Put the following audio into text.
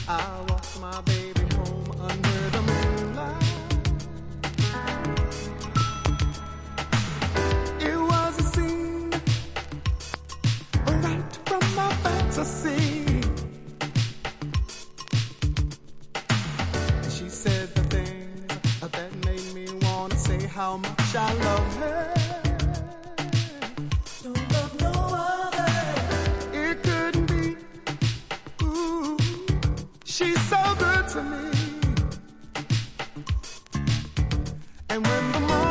I walked my baby home under the moonlight. It was a scene right from my fantasy. She said the things that made me wanna say how much I love her. Don't love no other. It couldn't be. Ooh, she's so good to me. And when the